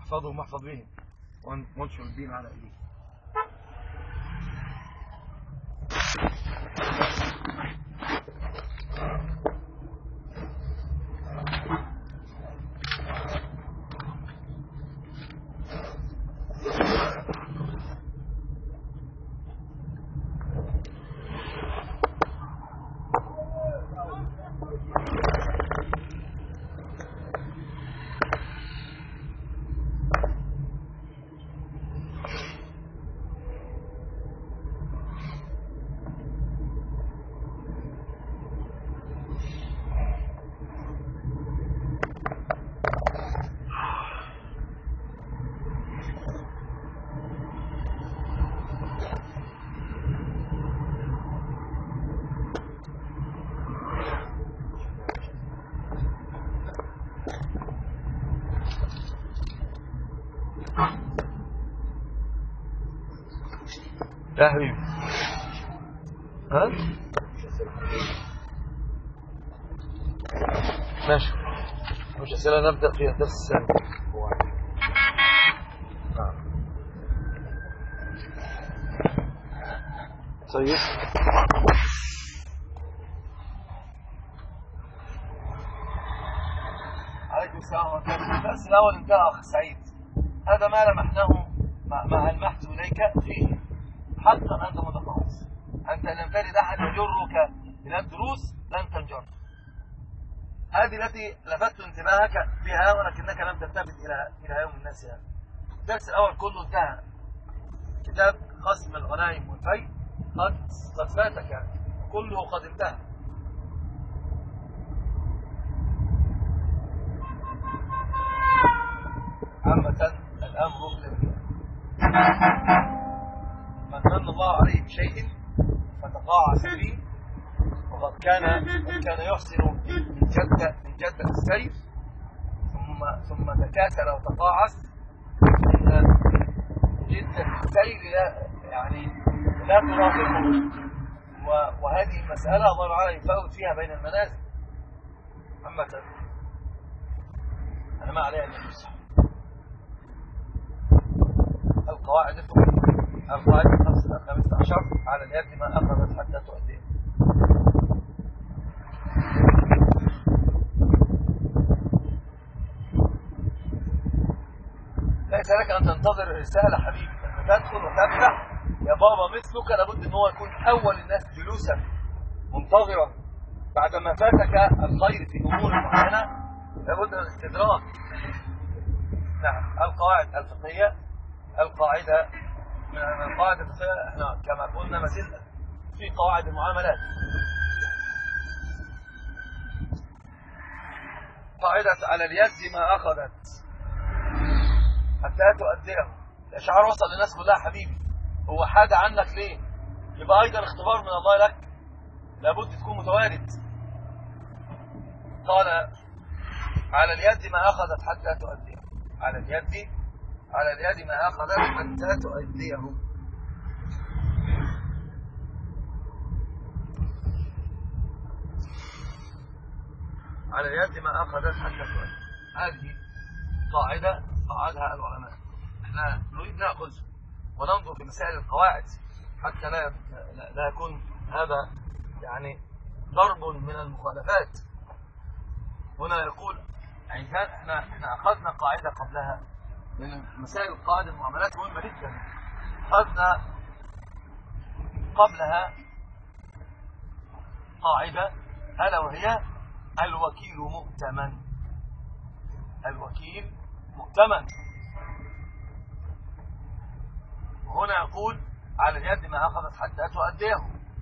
احفظهم واحفظ بهم وانشر الدين على ايديك. لا حبيبي، ها ماشي، مش أسئلة، نبدأ في الدرس الثاني. طيب عليكم السلام ورحمة الله. الدرس الأول انتهى أخي سعيد، هذا ما لمحناه، ما ألمحت إليك فيه. حقا أنت متخصص، أنت لم تجد أحد يجرك إلى الدروس، لن تنجر. هذه التي لفت انتباهك بها ولكنك لم تلتفت إلى يوم الناس. يعني الدرس الأول كله انتهى. كتاب قسم الغنائم والفيء قد فاتك، يعني كله قد انتهى. عامة الأمر لله، من من الله عليه بشيء فتقاعس فيه، وقد كان يحسن من جدة السيف ثم تكاسل وتقاعس. إن جدة السيف لا ترافقه، وهذه المسألة الله تعالى يفوت فيها بين المنازل. عامة أنا ما عليها إلا المسح. القواعد الخامسة عشر، على اليد ما أخذت حتى تؤديه. ليس لك أن تنتظر الرسالة حبيبي، أن تدخل وتفتح. يا بابا مثلك لابد أن هو يكون أول الناس جلوسا منتظرا بعدما فاتك الخير في أمور معينة، لابد من الاستدراك. نعم، القواعد الفقهية، القاعدة من القواعد الفقهية، احنا كما قلنا ما زلنا في قواعد المعاملات. قاعدة على اليد ما أخذت حتى تؤديه. الإشعار وصل للناس كلها حبيبي، هو حاجة عنك ليه؟ يبقى أيضا اختبار من الله لك، لابد تكون متوارد. قال على اليد ما أخذت حتى تؤديه، على اليد ما أخذت حتى تؤديه. على اليد ما أخذت حتى تؤديه، هذه قاعدة قاعدها العلماء. احنا نريد نأخذ وننظر في مسائل القواعد حتى لا يكون هذا يعني ضرب من المخالفات. هنا يقول احنا أخذنا قاعدة قبلها من مسائل قواعد المعاملات مهمة جدا. أخذنا قبلها قاعدة ألا وهي الوكيل مؤتمن. الوكيل مؤتمن. وهنا يقول على اليد ما أخذت حتى تؤديه.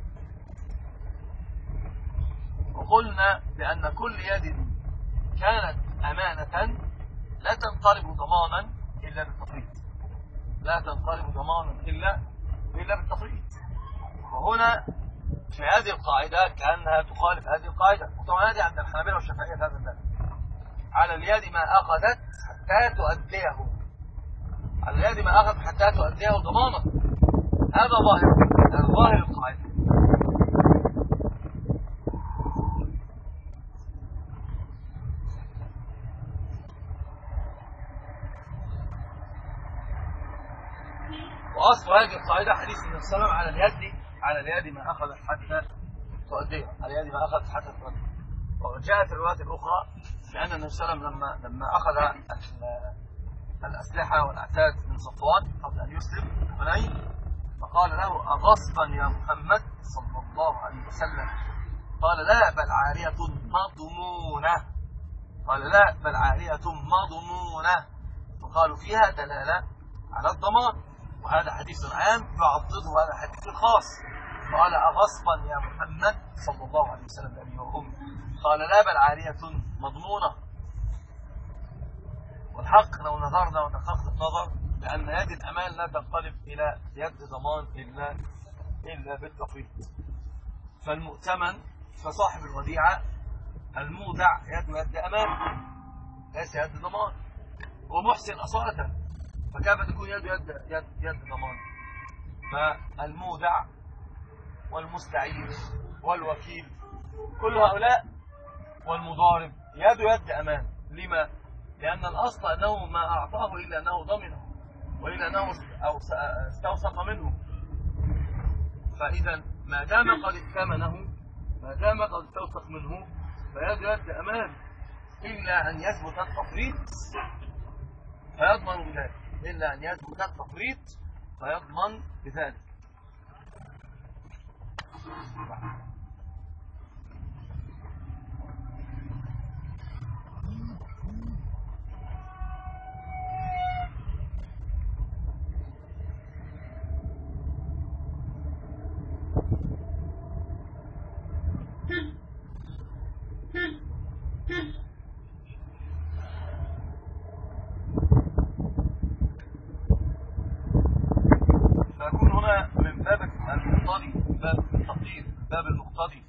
وقلنا بأن كل يد كانت أمانة لا تنقلب ضمانا إلا بالتفريط، لا تنقلب ضمانا إلا بالتفريط. وهنا في هذه القاعدة كأنها تخالف هذه القاعدة، وطبعا هذه عند الحنابلة والشافعية في هذا الباب. على اليد ما أخذت حتى تؤديه، على اليد ما أخذت حتى تؤديه ضمانا. هذا ظاهر القاعدة. وأصل هذه القاعدة حديث النبي صلى الله عليه وسلم على اليد ما أخذت حتى تؤديها، على اليد ما أخذت حتى تؤديها. وجاءت الروايات الأخرى بأن النبي صلى الله عليه وسلم لما أخذ الأسلحة والأعتاد من صفوان قبل أن يسلم حنين، فقال له: أغصبا يا محمد صلى الله عليه وسلم؟ قال: لا، بل عارية مضمونة. قال: لا، بل عارية مضمونة. وقالوا فيها دلالة على الضمان، وهذا حديث عام يعضده هذا حديث خاص. قال: أغصبا يا محمد صلى الله عليه وسلم بأبي وأمي؟ قال: لا، بل عارية مضمونة. والحق لو نظرنا ودققت النظر لأن يد الأمان لا تنقلب إلى يد ضمان إلا بالتقييد. فالمؤتمن فصاحب الوديعة المودع يد أمان ليس يد ضمان، ومحسن أصالة، فكيف تكون يد ضمان؟ فالمودع والمستعين والوكيل كل هؤلاء والمضارب يد أمان. لما؟ لأن الأصل أنه ما أعطاه إلا أنه ضمنه وإلا أنه استوثق منه. فإذا ما دام قد ائتمنه، ما دام قد استوثق منه، فيد أمان، إلا أن يثبت التفريط فيضمن بذلك، إلا أن يثبت التفريط فيضمن بذلك. فيكون هنا من باب المقتضي، باب التقدير، باب المقتضي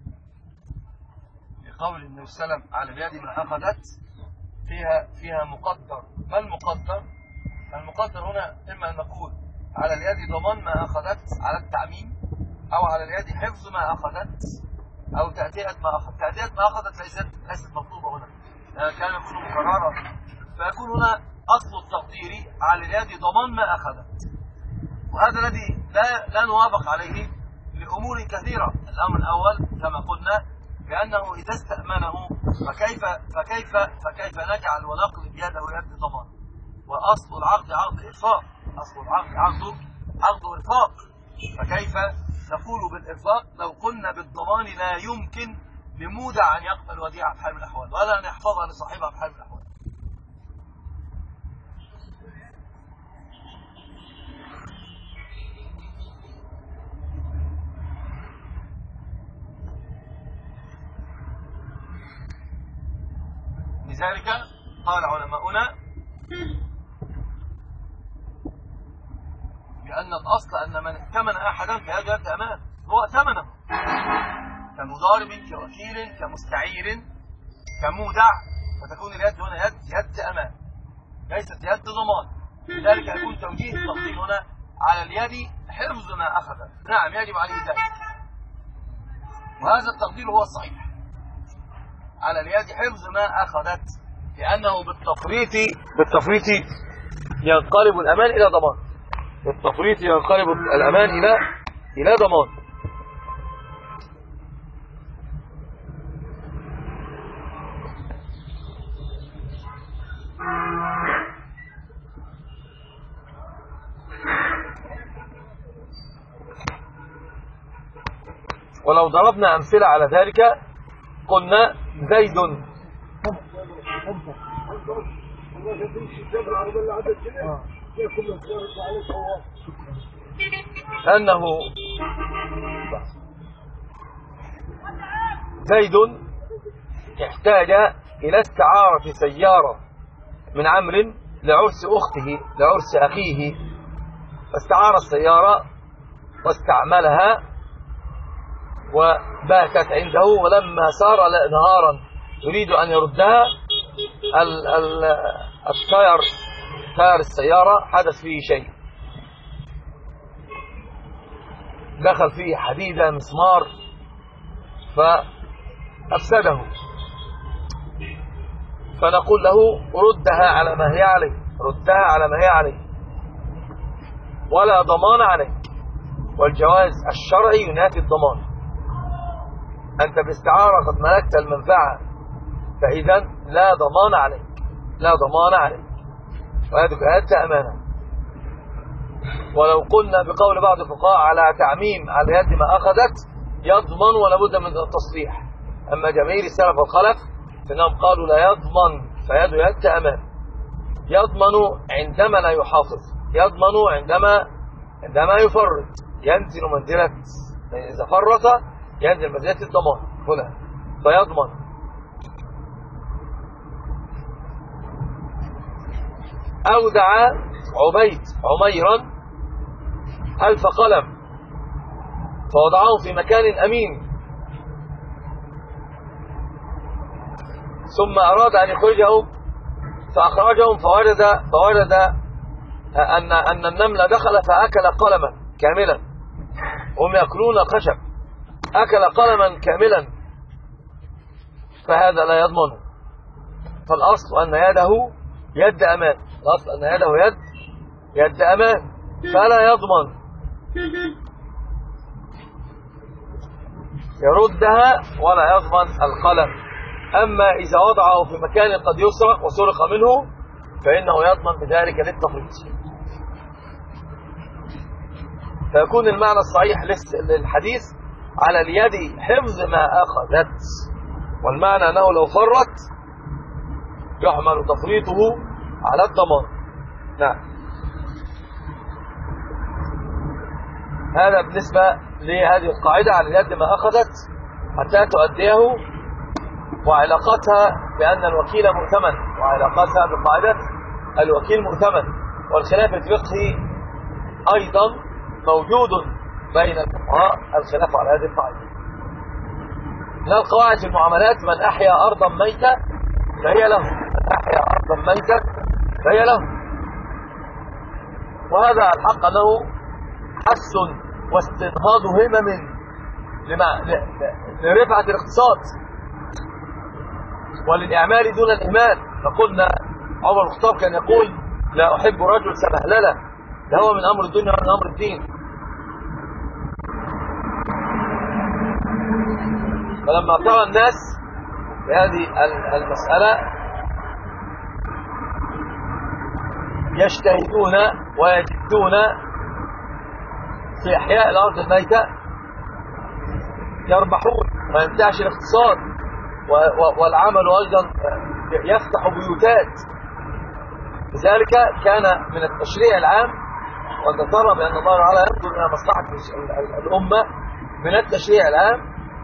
لقول النبي صلى الله عليه وسلم: على اليد ما أخذت، فيها مقدر. ما المقدر؟ المقدر هنا إما أن نقول على اليد ضمان ما أخذت على التعميم، أو على اليد حفظ ما أخذت، أو تأدية ما أخذت. تأدية ما أخذت ليست مطلوبة هنا، كان يكون مقررا. فيكون هنا أصل التقدير على اليد ضمان ما أخذت، وهذا الذي لا نوافق عليه لأمور كثيرة. الأمر الأول كما قلنا بأنه إذا استأمنه فكيف نجعل ونقلب يده يد ضمان؟ وأصل العقد عقد إرفاق، أصل العقد عقد إرفاق، فكيف نقول بالإرفاق لو قلنا بالضمان لا يمكن لمودع أن يقبل وديعة بحال من الأحوال ولا أن يحفظها لصاحبها بحال من الأحوال. لذلك قال علماؤنا بأن الأصل أن من ائتمن أحدا فيد أمان، هو ائتمنه كمضارب كوكيل كمستعير كمودع، فتكون اليد هنا يد أمان ليست يد ضمان. لذلك يكون توجيه التفضيل هنا على اليد حفظ ما أخذ. نعم، يجب عليه ذلك، وهذا التفضيل هو الصحيح. على اليد حفظ ما أخذت، لأنه بالتفريط ينقلب الأمان إلى ضمان، بالتفريط ينقلب الأمان إلى ضمان. ولو ضربنا أمثلة على ذلك قلنا زيد أنه زيد احتاج إلى استعارة سيارة من عمرو لعرس أخته لعرس أخيه، فاستعار السيارة واستعملها وباتت عنده، ولما صار نهارا يريد أن يردها تاير السيارة حدث فيه شيء، دخل فيه حديدة مسمار فأفسده، فنقول له ردها على ما هي عليه، ردها على ما هي عليه. ولا ضمان عليك. والجواز الشرعي ينافي الضمان. أنت باستعارة قد ملكت المنفعة، فإذا لا ضمان عليك، لا ضمان عليك، وهذه أدت أمانة. ولو قلنا بقول بعض الفقهاء على تعميم على يد ما أخذت يضمن ولا بد من التصريح. أما جماهير السلف والخلف فإنهم قالوا لا يضمن، فيده يد أمان. يضمن عندما لا يحافظ، يضمن عندما يفرط، ينزل منزلة، إذا فرط ينزل منزلة الضمان هنا، فيضمن. أودع عبيد عميرا 1000 قلم فوضعهم في مكان أمين، ثم أراد أن يخرجهم فأخرجهم فوجد أن النمل دخل فأكل قلما كاملا، هم يأكلون الخشب، أكل قلما كاملا، فهذا لا يضمنه. فالأصل أن يده يد أمان، الأصل أن يده يد أمان، فلا يضمن، يردها ولا يضمن القلم. أما إذا وضعه في مكان قد يسرق وسرق منه فإنه يضمن بذلك للتفريط. فيكون المعنى الصحيح للحديث على اليد حفظ ما أخذت، والمعنى أنه لو فرط يحمل تفريطه على الضمان. نعم، هذا بالنسبة لهذه القاعدة على اليد ما أخذت حتى تؤديه، وعلاقتها بأن الوكيل مؤتمن، وعلاقتها بقاعدة الوكيل مؤتمن. والخلاف الفقهي أيضا موجود بين الفقهاء الخلاف على هذه القاعدة. من القواعد في المعاملات من أحيا أرضا ميتة فهي له، من أحيا أرضا ميتة فهي له. وهذا الحق أنه حث واستنهاض همم لرفعة الاقتصاد وللإعمال دون الإهمال. فقلنا عمر الخطاب كان يقول لا أحب رجل سبهللة، ده هو من أمر الدنيا ومن أمر الدين. فلما ترى الناس بهذه المسألة يجتهدون ويجدون في إحياء الأرض الميتة يربحون وينتعش الاقتصاد، والعمل أيضا يفتح بيوتات. لذلك كان من التشريع العام، وأنت ترى بأن الله تعالى ينظر إلى مصلحة الأمة، من التشريع العام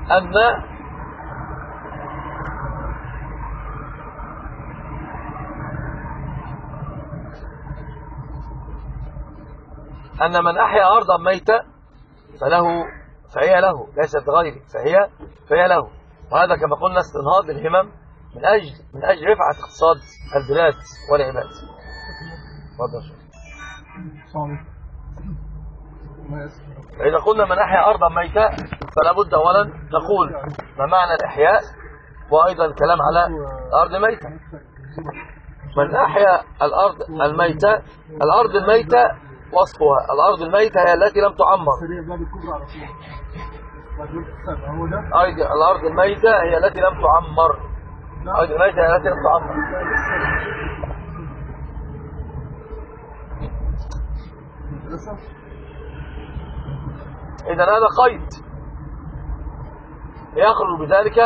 أن من أحيا أرضا ميتة فهي له، ليست غيره، فهي له. وهذا كما قلنا استنهاض الهمم من أجل رفعة اقتصاد البلاد والعباد. فإذا قلنا من أحيا أرضا ميتة فلا بد أولا نقول ما معنى الإحياء، وأيضا الكلام على الأرض الميتة. من أحيا الأرض الميتة، الأرض الميتة وصفها الأرض الميتة هي التي لم تعمر. أيضا الأرض الميتة هي التي لم تعمر، الأرض الميتة هي التي لم تعمر. إذا هذا قيد يخرج بذلك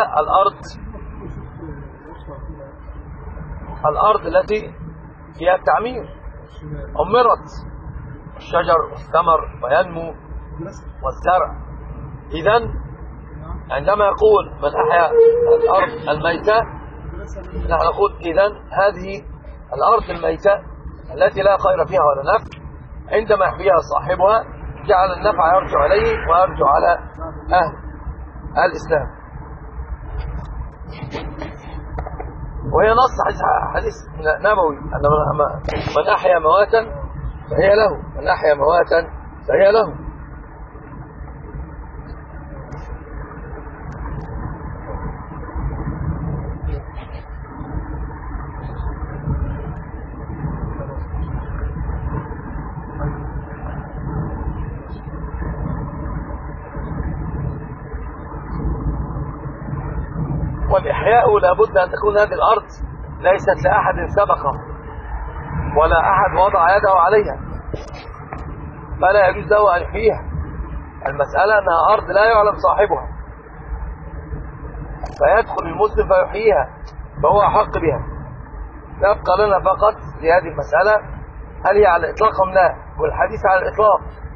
الأرض التي فيها التعمير عمرت، الشجر والثمر وينمو والزرع. إذن عندما يقول من أحيا الأرض الميتة نحن نقول إذن هذه الأرض الميتة التي لا خير فيها ولا نفع، عندما يحييها صاحبها جعل النفع يرجع عليه ويرجع على أهل الإسلام. وهي نص حديث نبوي أن من أحيا مواتا فهي له، من أحيا مواتا فهي له. إحياء لابد أن تكون هذه الأرض ليست لأحد سبقه ولا أحد وضع يده عليها، فلا يجوز له أن يحييها. المسألة أنها أرض لا يعلم صاحبها، فيدخل المسلم فيحييها فهو أحق بها. يبقى لنا فقط في هذه المسألة هل هي على الإطلاق أم لا، والحديث على الإطلاق.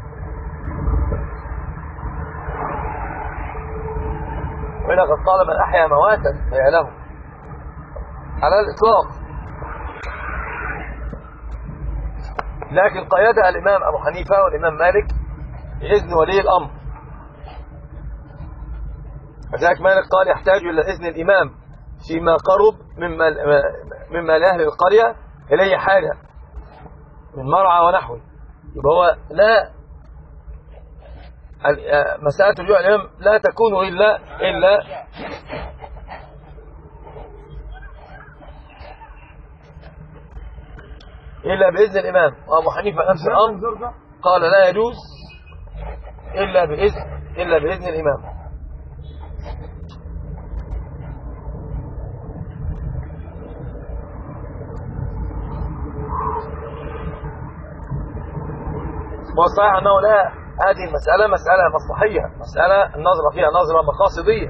وهنا قد قال من أحيا مواتا فهي له على الإطلاق. لكن قيدها الإمام أبو حنيفة والإمام مالك بإذن ولي الأمر. فذلك مالك قال يحتاج إلى إذن الإمام فيما قرب مما لأهل القرية إليه حاجة من مرعى ونحوه. يبقى هو لا مسألة رجوع الإمام لا تكون إلا بإذن الإمام. وأبو حنيفة نفس الأمر قال لا يجوز إلا بإذن الإمام. والصحيح أنه لا، هذه المسألة مسألة مصلحية، مسألة النظر فيها نظرة مقاصدية،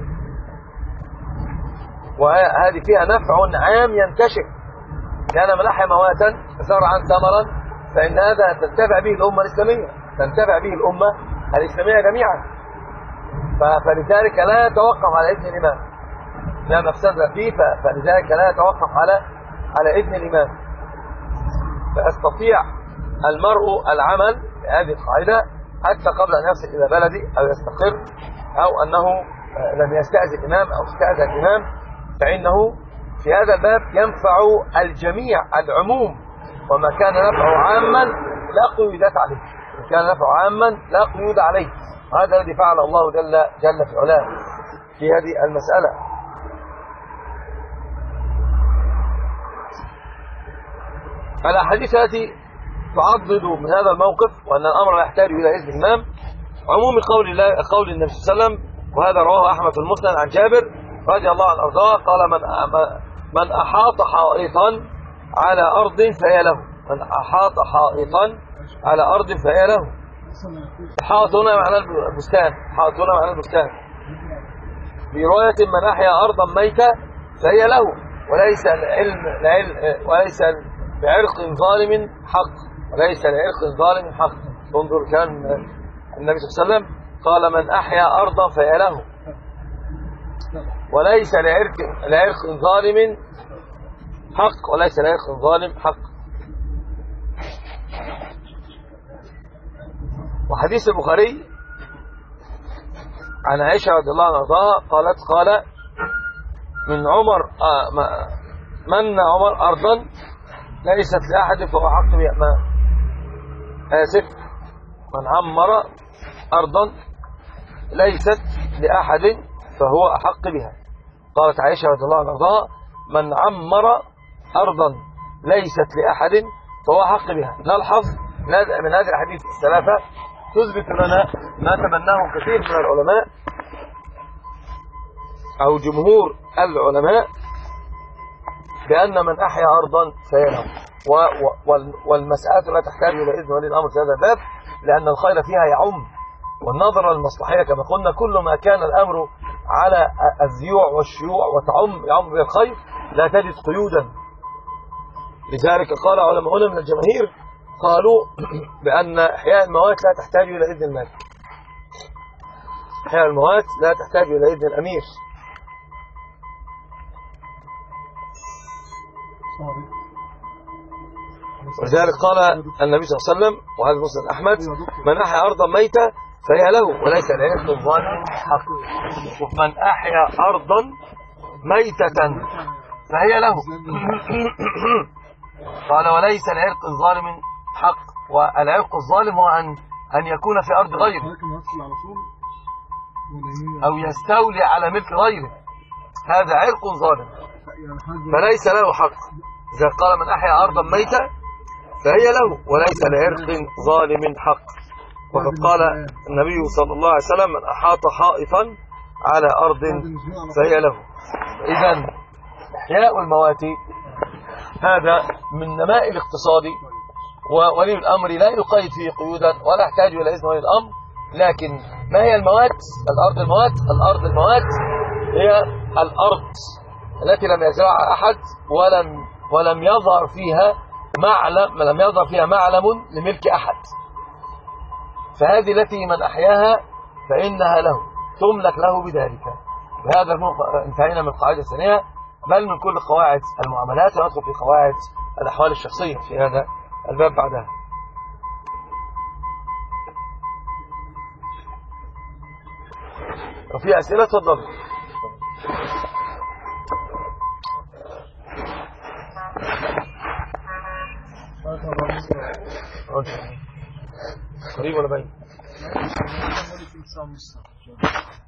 وهذه فيها نفع عام ينكشف. كان من أحيا مواتا زرعا ثمرا فإن هذا تنتفع به الأمة الإسلامية، تنتفع به الأمة الإسلامية جميعا. فلذلك لا يتوقف على إذن الإمام، لا مفسد فيه، فلذلك لا يتوقف على إذن الإمام. فيستطيع المرء العمل بهذه القاعدة حتى قبل أن يصل إلى بلده أو يستقر، أو أنه لم يستأذن الإمام أو استأذن الإمام، فإنه في هذا الباب ينفع الجميع العموم. وما كان نفعه عاما لا قيودات عليه، إن كان نفعه عاما لا قيود عليه. هذا الذي فعل الله جل في علاه في هذه المسألة. الأحاديث التي تعضد من هذا الموقف وأن الأمر لا يحتاج إلى إذن الإمام عموم قول النبي صلى الله عليه وسلم، وهذا رواه أحمد في المسند عن جابر رضي الله عنه أرضاه قال من أحاط حائطا على أرض فهي له. من أحاط حائطا على أرض فهي له. حائط هنا معنى البستان، حائط هنا معنى البستان. في رواية من أحيا أرضا ميتة فهي له وليس بعرق ظالم حق، وليس لعرق ظالم حق. انظر كان النبي صلى الله عليه وسلم قال من أحيا أرضا فهي له وليس لعرق ظالم حق، وليس لعرق ظالم حق. وحديث البخاري عن عائشة رضي الله عنها قال من عمر من عمر أرضا ليست لأحد فهو حق بها. من عمر أرضا ليست لأحد فهو أحق بها. قالت عائشة رضي الله عنها من عمر أرضا ليست لأحد فهو أحق بها. نلحظ من هذه الحديث الثلاثة تثبت لنا ما تبناه كثير من العلماء أو جمهور العلماء بأن من أحيا أرضا فهي له. والمسألة لا تحتاج إلى إذن ولي الأمر في هذا الباب، لأن الخير فيها يعم، والنظر المصلحية كما قلنا كل ما كان الأمر على الزيوع والشيوع يعم بالخير لا تجد قيودا. لذلك قال علماؤنا من الجماهير قالوا بأن إحياء الموات لا تحتاج إلى إذن الملك، إحياء الموات لا تحتاج إلى إذن الأمير. ولذلك قال النبي صلى الله عليه وسلم وهذا مسند أحمد من أحيا أرضا ميتة فهي له وليس لعرق ظالم حق. ومن أحيا أرضا ميتة فهي له قال وليس لعرق ظالم حق. والعرق الظالم هو أن يكون في أرض غيره أو يستولي على ملك غيره، هذا عرق ظالم فليس له حق. إذا قال من أحيا أرضا ميتة فهي له وليس لعرق ظالم حق. وقد قال النبي صلى الله عليه وسلم من أحاط حائطا على أرض فهي له. إذن إحياء الموات هذا من نماء الاقتصاد، وولي الأمر لا يقيد فيه قيودا ولا يحتاج إلى إذن ولي الأمر. لكن ما هي الموات؟ الأرض الموات هي الأرض التي لم يزرعها أحد ولم يظهر فيها معلم لملك أحد، فهذه التي من أحياها فإنها له تملك له بذلك. بهذا انتهينا من القاعدة الثانية، بل من كل قواعد المعاملات، وندخل في قواعد الأحوال الشخصية في هذا الباب بعدها. وفي أسئلة تفضل. قريب ولا بعيد؟